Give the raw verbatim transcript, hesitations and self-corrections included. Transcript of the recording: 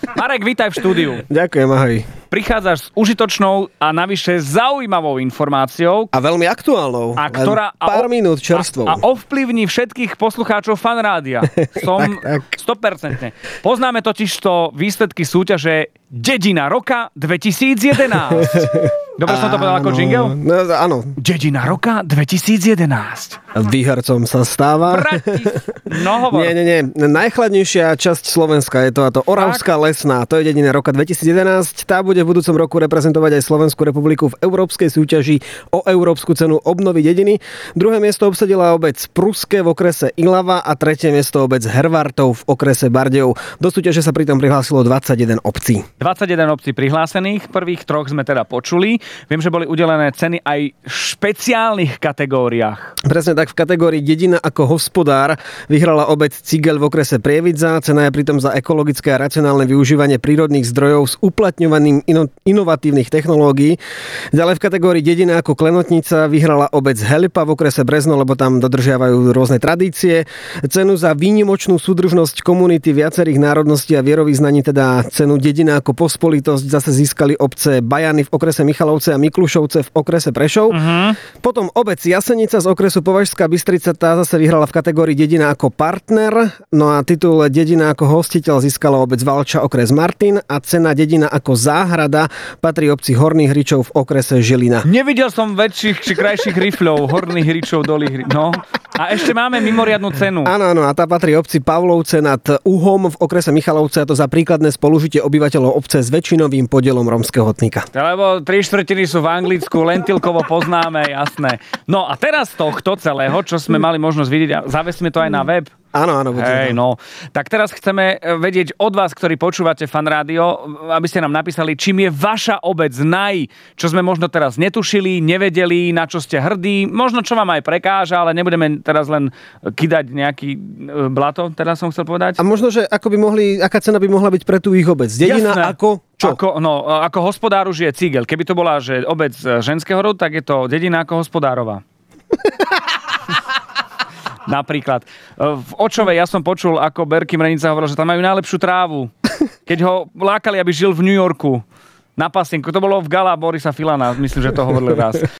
Marek, vítaj v štúdiu. Ďakujem, ahoj. Prichádzaš s užitočnou a navyše zaujímavou informáciou. A veľmi aktuálnou. A ktorá... Pár a, minút čerstvou. A, a ovplyvní všetkých poslucháčov Fanrádia. Som tak, tak. sto percent. Poznáme totižto výsledky súťaže Dedina roka dvetisícjedenásť. Dobre som to povedal ako jingle? No, áno. Dedina roka dvetisícjedenásť. Výhercom sa stáva. Bratis... No hovor. Nie, nie, nie. Najchladnejšia časť Slovenska je to, a to Oravská Lesná. To je dedina roka dvetisícjedenásť. Tá bude v budúcom roku reprezentovať aj Slovenskú republiku v európskej súťaži o európsku cenu obnovy dediny. Druhé miesto obsadila obec Pruské v okrese Ilava a tretie miesto obec Hervartov v okrese Bardejov. Do súťaže sa pritom prihlásilo dvadsaťjeden obcí. dvadsaťjeden obcí prihlásených, prvých troch sme teda počuli. Viem, že boli udelené ceny aj v špeciálnych kategóriách. Presne tak, v kategórii Dedina ako hospodár vyhrala obec Cigeľ v okrese Prievidza. Cena je pritom za ekologické a racionálne využívanie prírodných zdrojov s uplatňovaním ino- inovatívnych technológií. Ďalej v kategórii Dedina ako Klenotnica vyhrala obec Helipa v okrese Brezno, lebo tam dodržiavajú rôzne tradície. Cenu za výnimočnú súdržnosť komunity viacerých národností a vierovyznaní, teda cenu Dedina ako pospolitosť, zase získali obce Bajany v okrese Michalovce a Miklušovce v okrese Prešov. Uh-huh. Potom obec Jasenica z okresu Považská Bystrica, tá zase vyhrala v kategórii Dedina ako partner. No a titul Dedina ako hostiteľ získala obec Valča, okres Martin, a cena Dedina ako záhrada patrí obci Horných Hričov v okrese Žilina. Nevidel som väčších či krajších rifľov, Horných Hričov, Dolých Hričov. No. A ešte máme mimoriadnu cenu. Áno, áno, a tá patrí obci Pavlovce nad Uhom v okrese Michalovce, a to za príkladné spolužitie obyvateľov obce s väčšinovým podielom rómskeho etnika. Lebo tri štvrtiny sú v Anglicku, lentilkovo poznáme, jasné. No a teraz tohto celého, čo sme mali možnosť vidieť, a zavesíme to aj na web. Áno, áno. Hej, no. Tak teraz chceme vedieť od vás, ktorí počúvate Fan Rádio, aby ste nám napísali, čím je vaša obec naj, čo sme možno teraz netušili, nevedeli, na čo ste hrdí, možno čo vám aj prekáža, ale nebudeme teraz len kidať nejaký blato, teraz som chcel povedať. A možno, že ako by mohli, aká cena by mohla byť pre tú ich obec? Dedina Jasné. ako čo? Ako, no, ako hospodár už je Cigeľ. Keby to bola že obec ženského rodu, tak je to dedina ako hospodárova. Napríklad. V Očovej ja som počul, ako Berky Mrenica hovoril, že tam majú najlepšiu trávu. Keď ho lákali, aby žil v New Yorku. Na pasienku. To bolo v gala Borisa Filana, myslím, že to hovorili raz.